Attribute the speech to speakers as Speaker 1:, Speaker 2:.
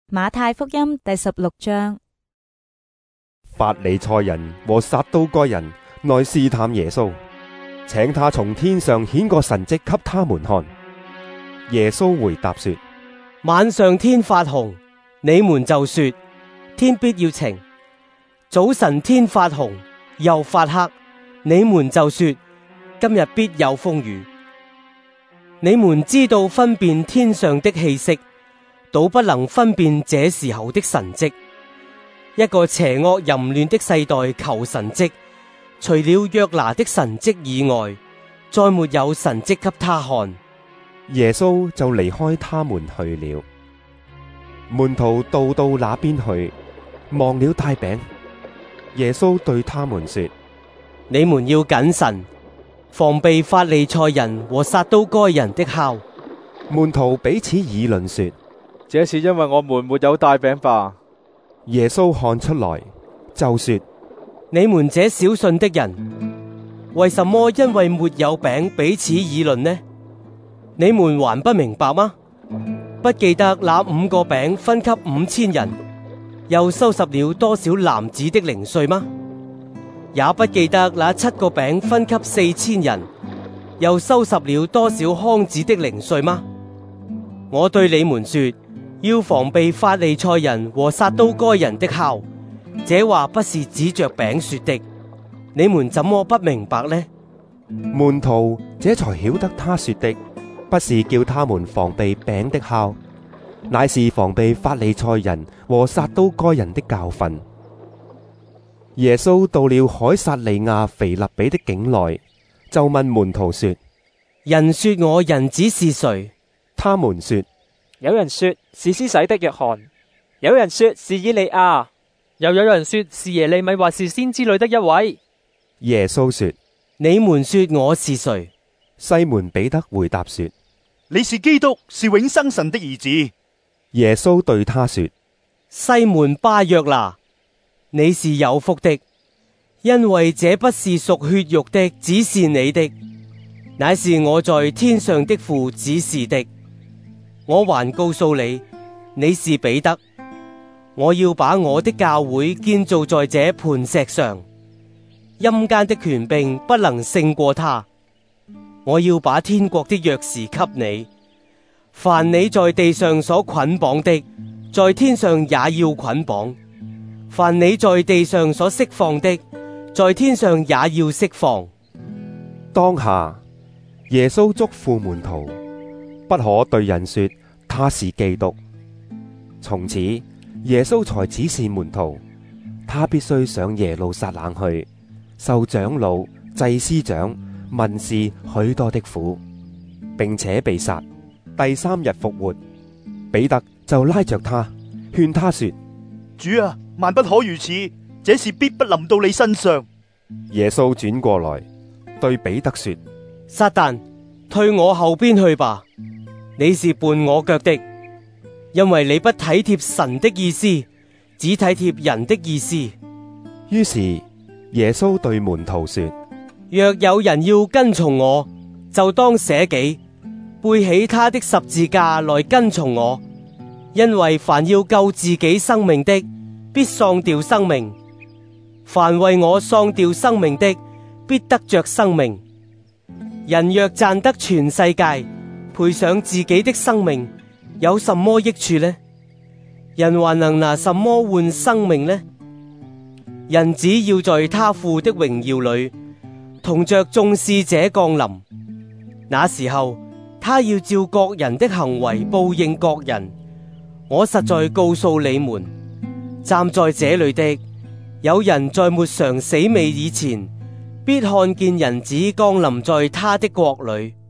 Speaker 1: 馬太福音第16章。
Speaker 2: 法利賽人和撒都該人來試探耶穌，請他從天上顯個神蹟給他們看。耶穌回答說：
Speaker 3: 晚上天發紅，你們就說天必要晴；早晨天發紅又發黑，你們就說今日必有風雨。你們知道分辨天上的氣息，倒不能分辨這時候的神蹟。一個邪惡淫亂的世代求神蹟，除了約拿的神蹟以外，再沒有神蹟給他看。
Speaker 2: 耶穌就離開他們去了。門徒到那邊去，忘了帶餅。耶穌對他們說：
Speaker 3: 你們要謹慎，防備法利賽人和撒都該人的酵。
Speaker 2: 門徒彼此議論說：
Speaker 4: 這是因為我們沒有帶餅吧？
Speaker 2: 耶穌看出來，就說：
Speaker 3: 你們這小信的人，為什麼因為沒有餅彼此議論呢？你們還不明白嗎？不記得那5個餅分給5000人，又收拾了多少男子的零碎嗎？也不記得那7個餅分給4000人，又收拾了多少筐子的零碎嗎？我對你們說，要防備法利賽人和撒都該人的酵。這話不是指着餅說的，你們怎麼不明白呢？
Speaker 2: 門徒這才曉得他說的不是叫他們防備餅的酵，乃是防備法利賽人和撒都該人的教訓。耶穌到了凱撒利亞腓立比的境內，就問門徒說：
Speaker 3: 人說我人子是誰？
Speaker 2: 他們說：
Speaker 5: 有人說是施洗的約翰，有人說是以利亞，
Speaker 6: 又有人說是耶利米或是先知裏的一位。
Speaker 2: 耶穌說：
Speaker 3: 你們說我是誰？
Speaker 2: 西門彼得回答說：
Speaker 7: 你是基督，是永生神的兒子。
Speaker 2: 耶穌對他說：
Speaker 3: 西門巴約拿，你是有福的，因為這不是屬血肉的指示你的，乃是我在天上的父指示的。我還告訴你，你是彼得，我要把我的教會建造在這磐石上，陰間的權柄不能勝過他。我要把天國的鑰匙給你，凡你在地上所捆綁的，在天上也要捆綁；凡你在地上所釋放的，在天上也要釋放。
Speaker 2: 當下耶穌囑咐門徒，不可對人說他是基督。從此耶穌才指示門徒，他必須上耶路撒冷去，受長老、祭司長、文士許多的苦，並且被殺，第3日復活。彼得就拉着他，勸他說：
Speaker 7: 主啊，萬不可如此，這事必不臨到你身上。
Speaker 2: 耶穌轉過來對彼得說：
Speaker 3: 撒旦，退我後邊去吧，你是絆我腳的，因為你不體貼神的意思，只體貼人的意思。
Speaker 2: 於是耶穌對門徒說：
Speaker 3: 若有人要跟從我，就當捨己，背起他的十字架來跟從我。因為凡要救自己生命的，必喪掉生命；凡為我喪掉生命的，必得着生命。人若賺得全世界，賠上自己的生命，有什麼益處呢？人還能拿什麼換生命呢？人只要在他父的榮耀裏，同着眾使者降臨，那時候他要照各人的行為報應各人。我實在告訴你們，站在這裏的有人在沒嘗死味以前，必看見人子降臨在他的國裏。